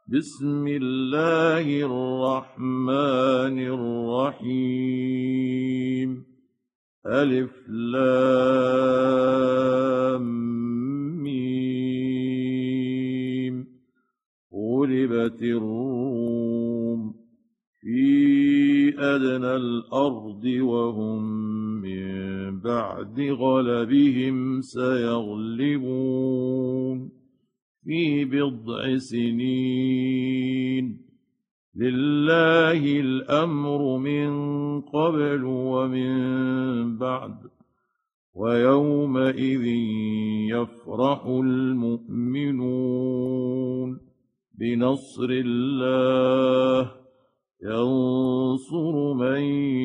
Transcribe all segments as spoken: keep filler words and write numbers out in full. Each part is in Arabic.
بسم الله الرحمن الرحيم ألف لام ميم غلبت الروم في أدنى الأرض وهم من بعد غلبهم سيغلبون في بضع سنين لله الأمر من قبل ومن بعد ويومئذ يفرح المؤمنون بنصر الله ينصر من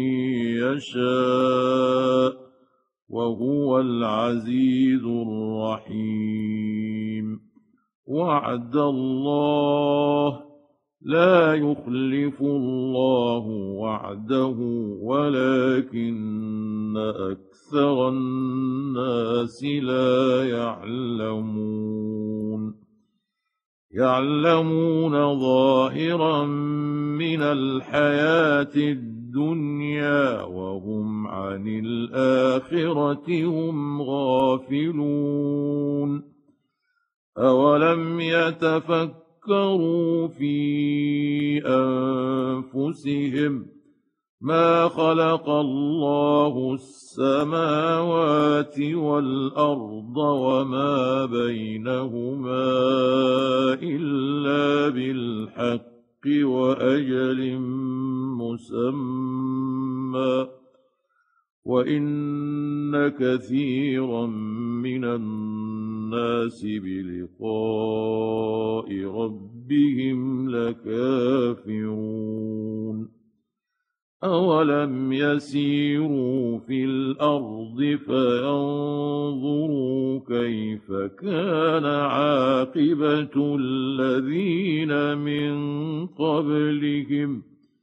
يشاء وهو العزيز الرحيم وعد الله لا يخلف الله وعده ولكن أكثر الناس لا يعلمون يعلمون ظاهرا من الحياة الدنيا وهم عن الآخرة هم غافلون أولم يتفكروا في أنفسهم ما خلق الله السماوات والأرض وما بينهما إلا بالحق وأجل مسمى وإن كثيرا من الناس بلقاء ربهم لكافرون أولم يسيروا في الأرض فينظروا كيف كان عاقبة الذين من قبلهم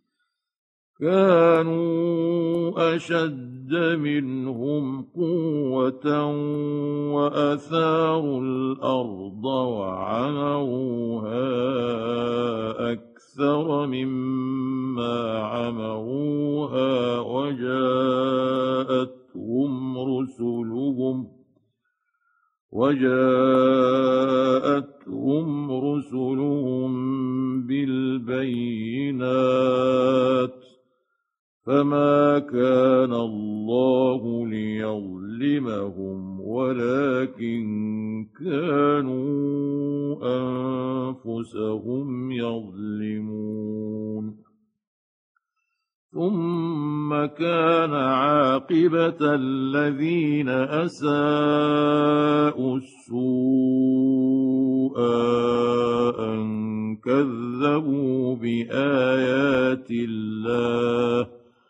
كانوا أشد منهم قوة وأثاروا الأرض وعمروها أكثر مما عمروها وجاءتهم رسلهم وجاءتهم رسلهم بالبينات فما كان الله ليظلمهم ولكن كانوا أنفسهم يظلمون ثم كان عاقبة الذين أساءوا السوء أن كذبوا بآيات الله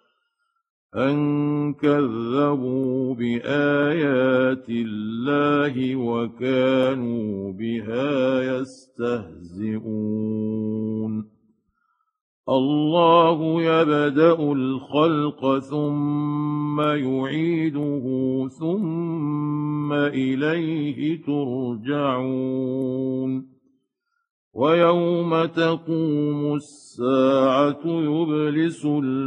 أن كذبوا بآيات الله وكانوا بها يستهزئون الله يبدأ الخلق ثم يعيده ثم إليه ترجعون ويوم تقوم الساعة يبلس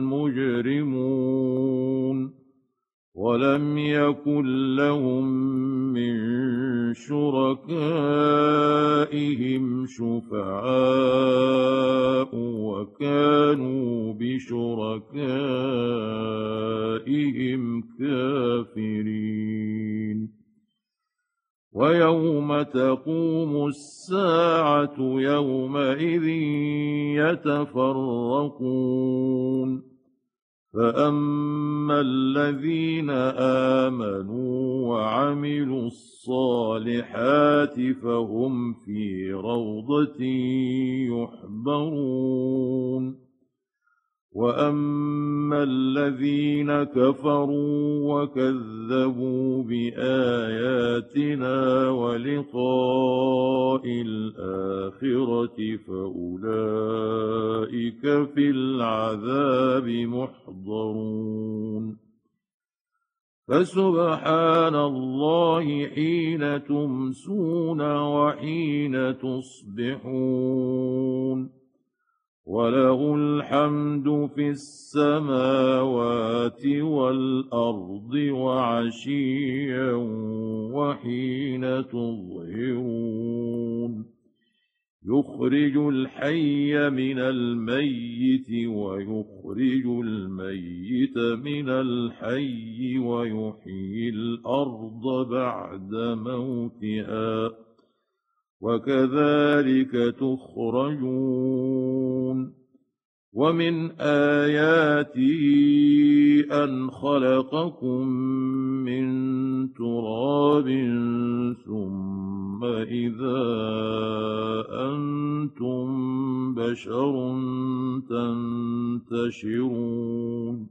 المجرمون ولم يكن لهم من شركائهم شفعاء وكانوا بشركائهم كافرين ويوم تقوم الساعة يومئذ يتفرقون فأما الذين آمنوا وعملوا الصالحات فهم في روضة يحبرون وأما الذين كفروا وكذبوا بآياتنا ولقاء الآخرة فأولئك في العذاب محضرون فسبحان الله حين تمسون وحين تصبحون وله الحمد في السماوات والأرض وعشيا وحين تظهرون يخرج الحي من الميت ويخرج الميت من الحي ويحيي الأرض بعد موتها وكذلك تخرجون ومن آياته أن خلقكم من تراب ثم إذا أنتم بشر تنتشرون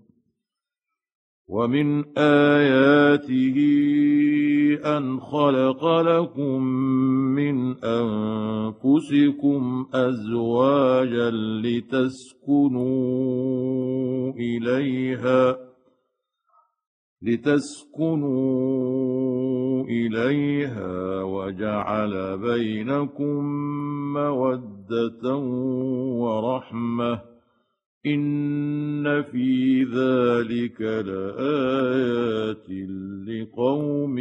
ومن آياته أن خلق لكم من أنفسكم أزواجا لتسكنوا إليها لتسكنوا إليها وجعل بينكم مودة ورحمة إن في ذلك لآيات لقوم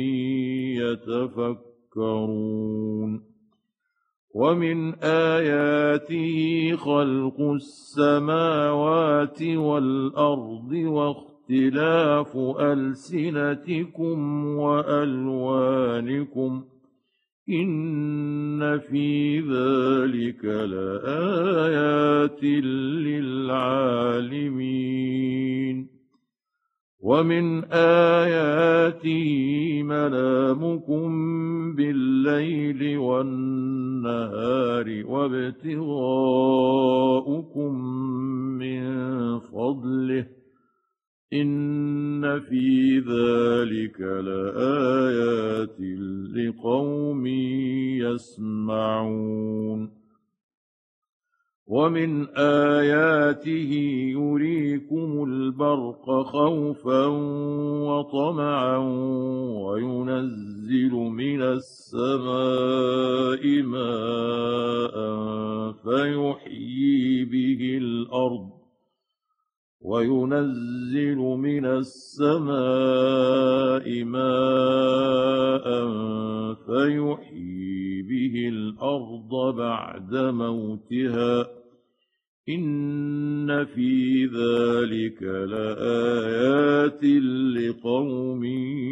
يتفكرون ومن آياته خلق السماوات والأرض واختلاف ألسنتكم وألوانكم إن في ذلك لآيات للعالمين ومن آياته منامكم بالليل والنهار وابتغاؤكم من فضله إن في ذلك لآيات لقوم يسمعون ومن آياته يريكم البرق خوفا وطمعا وينزل من السماء ماء فيحيي به الأرض وينزل من السماء ماء فيحيي به الأرض بعد موتها إن في ذلك لآيات لقوم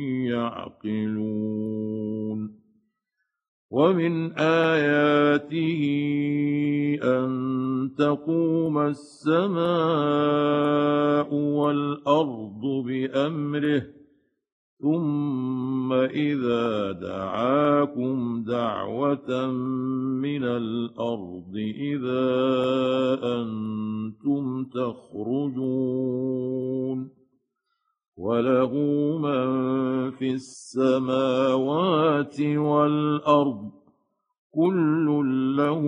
يعقلون ومن آياته أن تقوم السماء والأرض بأمره ثم إذا دعاكم دعوة من الأرض إذا أنتم تخرجون وله من في السماوات والأرض كل له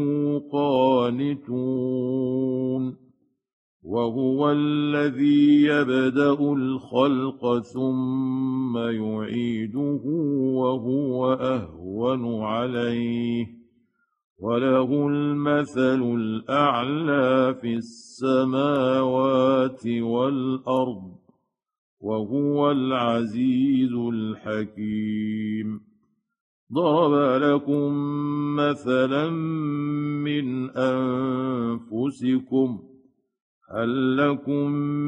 قانتون وهو الذي يبدأ الخلق ثم يعيده وهو أهون عليه وله المثل الأعلى في السماوات والأرض وهو العزيز الحكيم ضرب لكم مثلا من أنفسكم هل لكم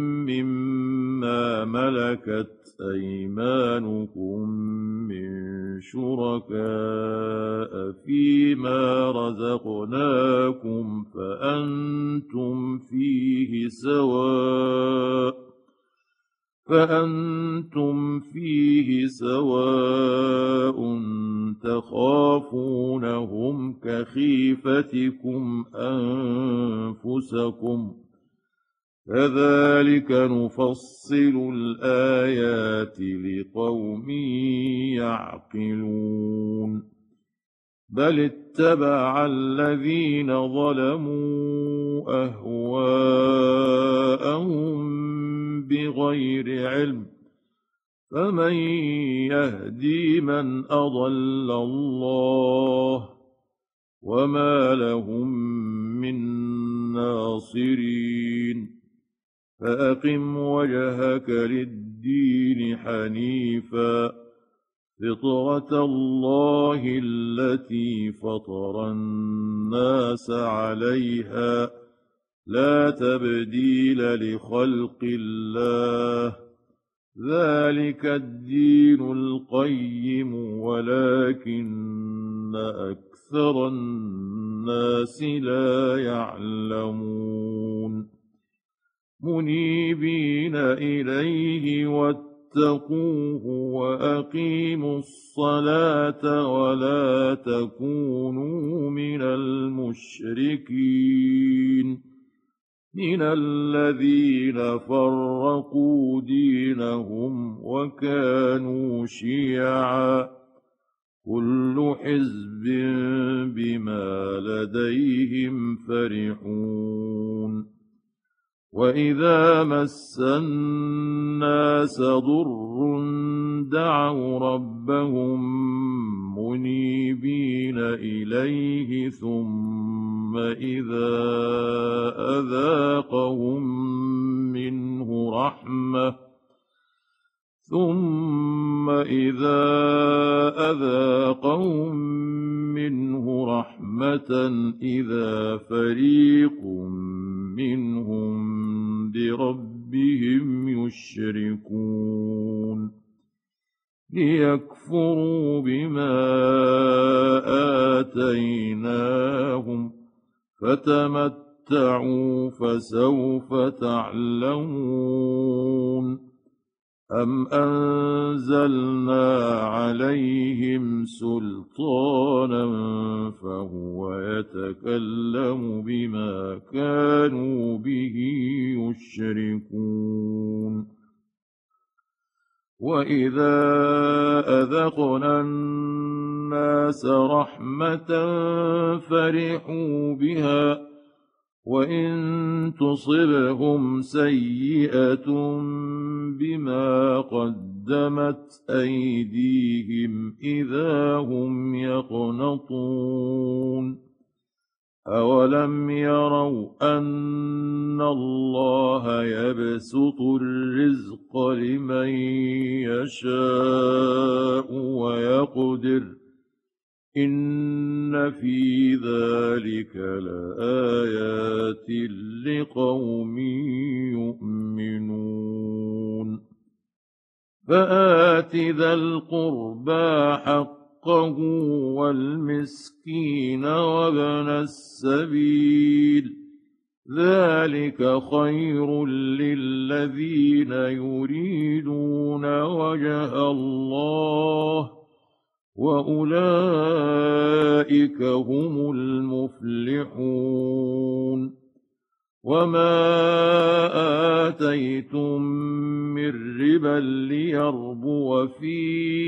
مما ملكت أيمانكم من شركاء فيما رزقناكم فأنتم فيه سواء فأنتم فيه سواء تخافونهم كخيفتكم أنفسكم كذلك نفصل الآيات لقوم يعقلون بل اتبع الذين ظلموا أهواءهم بغير علم فمن يهدي من أضل الله وما لهم من ناصرين الناصرين فأقم وجهك للدين حنيفا فطرة الله التي فطر الناس عليها لا تبديل لخلق الله ذلك الدين القيم ولكن أكثر الناس لا يعلمون منيبين إليه واتقوه وأقيموا الصلاة ولا تكونوا من المشركين من الذين فرقوا دينهم وكانوا شيعا كل حزب بما لديهم فرحون وإذا مس الناس ضر دعوا ربهم منيبين إليه ثم إذا أذاقهم منه رحمة ثم إذا أذاقهم منه رحمة إذا فريق منهم بربهم يشركون ليكفروا بما آتيناهم فتمتعوا فسوف تعلمون أم أنزلنا عليهم سلطانا فهو يتكلم بما كانوا به يشركون وإذا أذقنا الناس رحمة فرحوا بها وإن تصبهم سيئة بما قدمت أيديهم إذا هم يقنطون أولم يروا أن الله يبسط الرزق لمن يشاء ويقدر إن في ذلك لآيات لقوم يؤمنون فآت ذا القربى حقه والمسكين وابن السبيل ذلك خير للذين يريدون وجه الله وأولئك هم المفلحون وما آتيتم من ربا ليربو في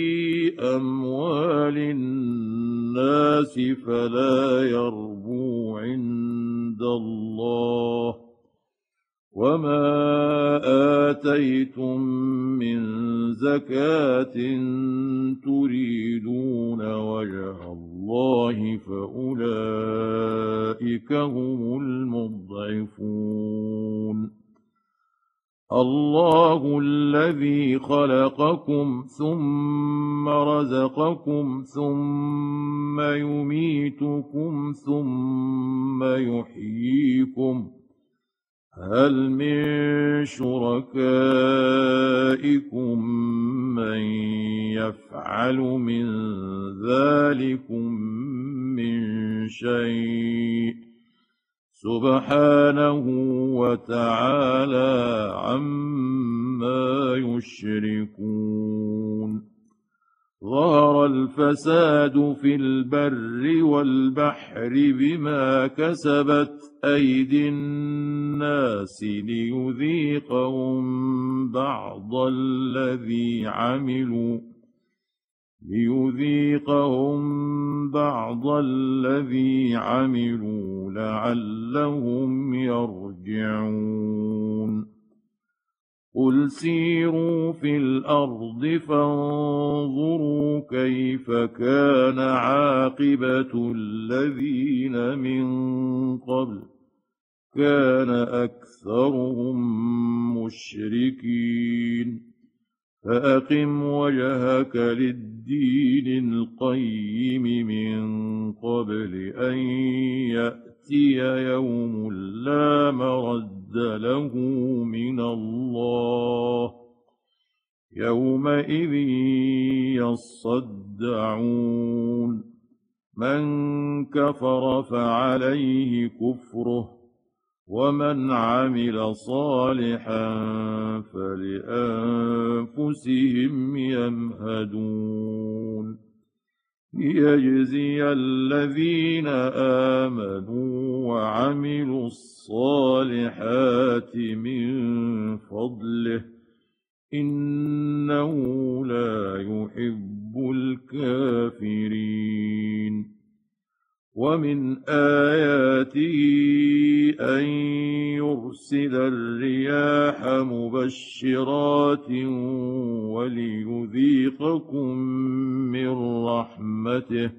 أموال الناس فلا يربو عند الله وما آتيتم من زكاة تريدون وجه الله فأولئك هم المضعفون الله الذي خلقكم ثم رزقكم ثم يميتكم ثم يحييكم هل من شركائكم من يفعل من ذلكم من شيء سبحانه وتعالى عما يشركون ظهر الفساد في البر والبحر بما كسبت أيدي الناس ليذيقهم بعض الذي عملوا ليذيقهم بعض الذي عملوا لعلهم يرجعون قل سيروا في الأرض فانظروا كيف كان عاقبة الذين من قبل كان أكثرهم مشركين فأقم وجهك للدين القيم من قبل أن يأتي يوم لا مرد له من الله يومئذ يصدعون من كفر فعليه كفره ومن عمل صالحا فلأنفسهم يمهدون ليجزي الذين آمنوا وعملوا الصالحات من فضله إنه لا يحب الكافرين ومن آياته أن يرسل الرياح مبشرات وليذيقكم من رحمته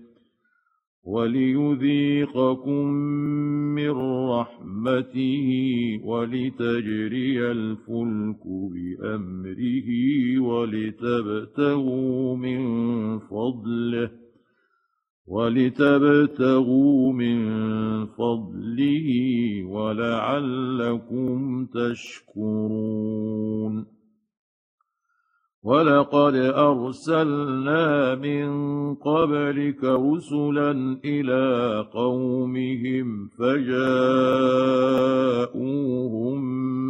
وليذيقكم من رحمته ولتجري الفلك بأمره ولتبتغوا من فضله ولتبتغوا من فضله ولعلكم تشكرون ولقد أرسلنا من قبلك رسلا إلى قومهم فجاءوهم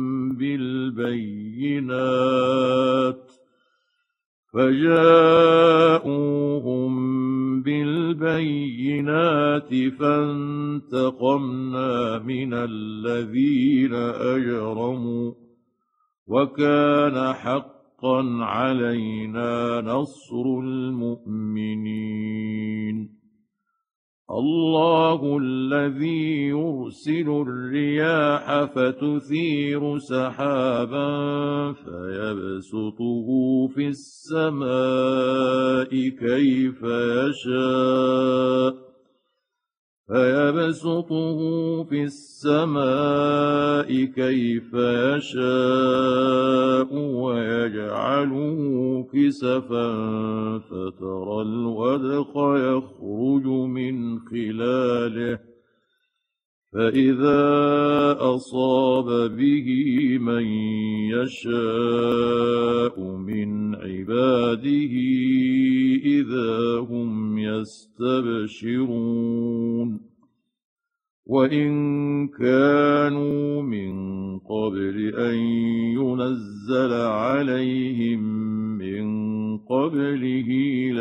بالبينات فجاءوهم بالبينات فانتقمنا من الذين أجرموا وكان حقا علينا نصر المؤمنين الله الذي يرسل الرياح فتثير سحابا فيبسطه في السماء كيف يشاء فيبسطه في السماء كيف يشاء ويجعله كسفا فترى الودق يخرج من خلاله فإذا أصاب به من يشاء من عباده إذا هم يستبشرون وإن كانوا من قبل أن ينزل عليهم من قبله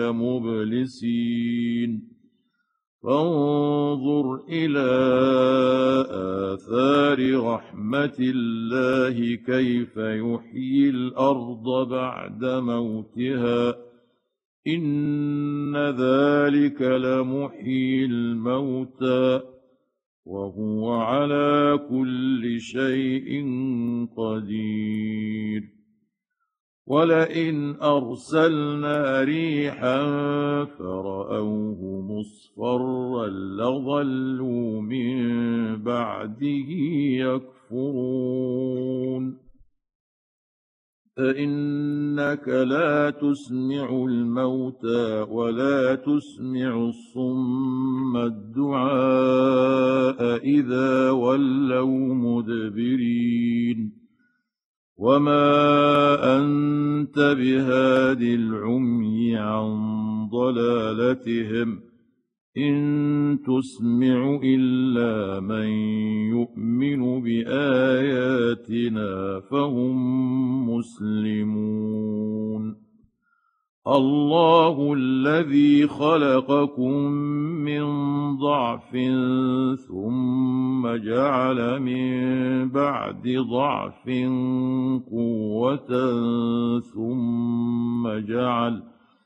لمبلسين فانظر إلى آثار رحمة الله كيف يحيي الأرض بعد موتها إن ذلك لمحيي الموتى وهو على كل شيء قدير ولئن أرسلنا ريحا فرأوه مصفرا لظلوا من بعده يكفرون فإنك لا تسمع الموتى ولا تسمع الصم الدعاء إذا ولوا مدبرين وما أنت بهاد العمي عن ضلالتهم إن تسمع إلا من يؤمن بآياتنا فهم مسلمون الله الذي خلقكم من ضعف ثم جعل من بعد ضعف قوة ثم جعل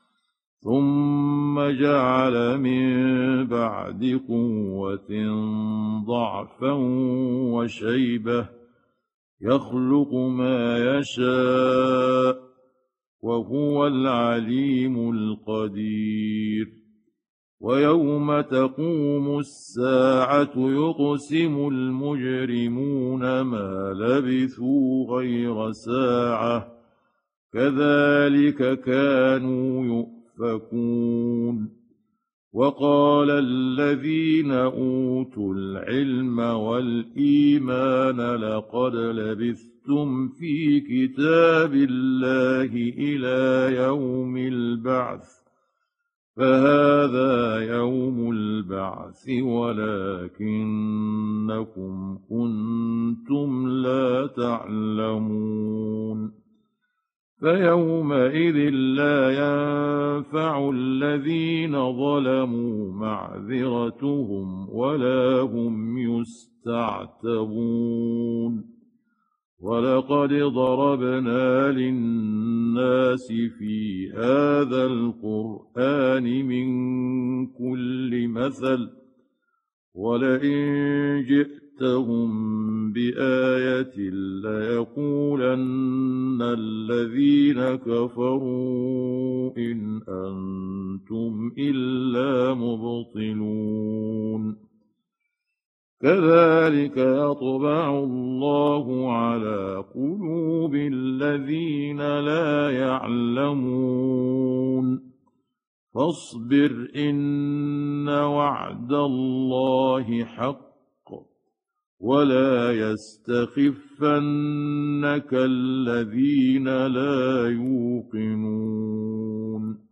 ثم جعل من بعد قوة ضعفا وشيبة يخلق ما يشاء وهو العليم القدير ويوم تقوم الساعة يقسم المجرمون ما لبثوا غير ساعة كذلك كانوا يؤفكون. وقال الذين أوتوا العلم والإيمان لقد لبثتم في كتاب الله إلى يوم البعث فهذا يوم البعث ولكنكم كنتم لا تعلمون. فيومئذ لا ينفع الذين ظلموا معذرتهم ولا هم يستعتبون. ولقد ضربنا للناس في هذا القرآن من كل مثل ولئن جئتهم بآية ليقولن الذين كفروا إن أنتم إلا مبطلون. كذلك يطبع الله على قلوب الذين لا يعلمون. فاصبر إن وعد الله حق ولا يستخفنك الذين لا يوقنون.